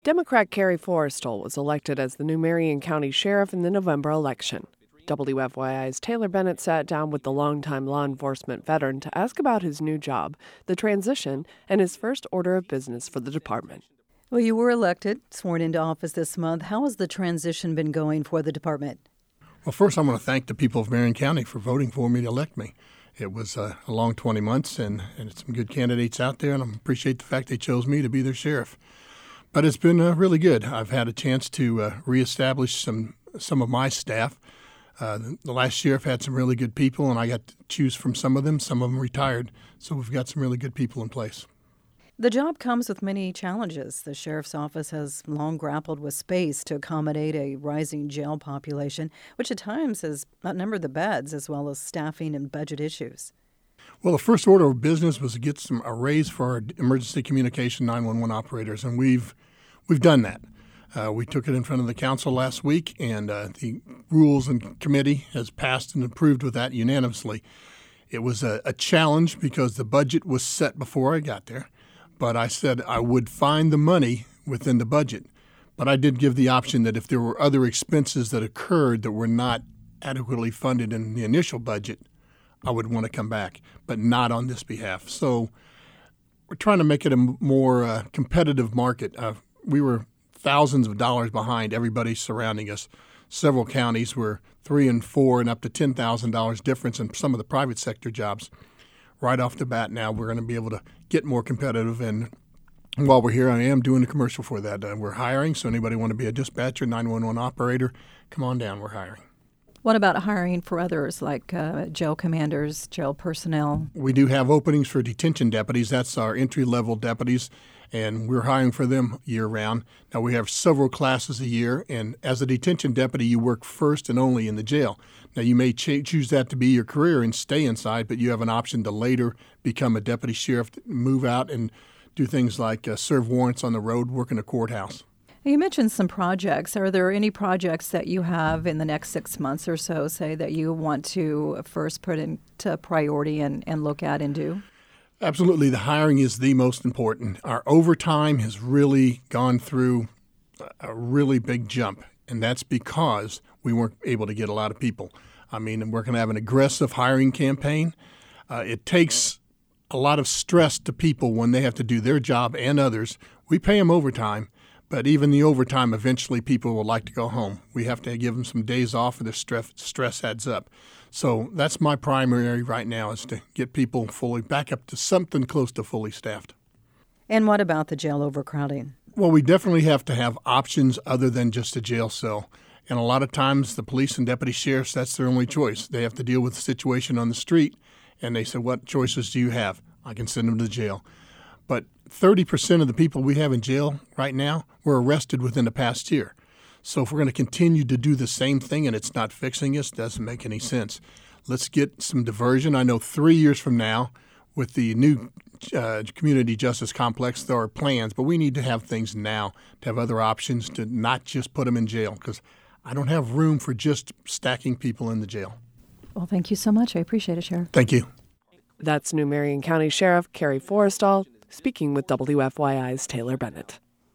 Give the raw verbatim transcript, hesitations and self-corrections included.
Democrat Carrie Forrestal was elected as the new Marion County Sheriff in the November election. W F Y I's Taylor Bennett sat down with the longtime law enforcement veteran to ask about his new job, the transition, and his first order of business for the department. Well, you were elected, sworn into office this month. How has the transition been going for the department? Well, first, I want to thank the people of Marion County for voting for me to elect me. It was uh, a long twenty months, and, and it's some good candidates out there, and I appreciate the fact they chose me to be their sheriff. But it's been uh, really good. I've had a chance to uh, reestablish some some of my staff. Uh, the, the last sheriff had some really good people, and I got to choose from some of them. Some of them retired, so we've got some really good people in place. The job comes with many challenges. The sheriff's office has long grappled with space to accommodate a rising jail population, which at times has outnumbered the beds, as well as staffing and budget issues. Well, the first order of business was to get some a raise for our emergency communication nine one one operators, and we've we've done that. Uh, we took it in front of the council last week, and uh, the Rules and Committee has passed and approved with that unanimously. It was a, a challenge because the budget was set before I got there, but I said I would find the money within the budget. But I did give the option that if there were other expenses that occurred that were not adequately funded in the initial budget, I would want to come back, but not on this behalf. So we're trying to make it a more uh, competitive market. Uh, we were thousands of dollars behind everybody surrounding us. Several counties were three and four and up to ten thousand dollars difference in some of the private sector jobs. Right off the bat now, we're going to be able to get more competitive. And while we're here, I am doing a commercial for that. Uh, we're hiring, so anybody want to be a dispatcher, nine one one operator, come on down, we're hiring. What about hiring for others like uh, jail commanders, jail personnel? We do have openings for detention deputies. That's our entry-level deputies, and we're hiring for them year-round. Now, we have several classes a year, and as a detention deputy, you work first and only in the jail. Now, you may ch- choose that to be your career and stay inside, but you have an option to later become a deputy sheriff, move out and do things like uh, serve warrants on the road, work in a courthouse. You mentioned some projects. Are there any projects that you have in the next six months or so, say, that you want to first put into priority and, and look at and do? Absolutely. The hiring is the most important. Our overtime has really gone through a really big jump, and that's because we weren't able to get a lot of people. I mean, we're going to have an aggressive hiring campaign. Uh, it takes a lot of stress to people when they have to do their job and others. We pay them overtime. But even the overtime, eventually people will like to go home. We have to give them some days off or the stress, stress adds up. So that's my primary right now, is to get people fully back up to something close to fully staffed. And what about the jail overcrowding? Well, we definitely have to have options other than just a jail cell. And a lot of times the police and deputy sheriffs, that's their only choice. They have to deal with the situation on the street, and they say, what choices do you have? I can send them to jail. But thirty percent of the people we have in jail right now were arrested within the past year. So if we're going to continue to do the same thing and it's not fixing us, it doesn't make any sense. Let's get some diversion. I know three years from now, with the new uh, community justice complex, there are plans, but we need to have things now to have other options to not just put them in jail, because I don't have room for just stacking people in the jail. Well, thank you so much. I appreciate it, Sheriff. Thank you. That's new Marion County Sheriff Carrie Forrestal speaking with W F Y I's Taylor Bennett.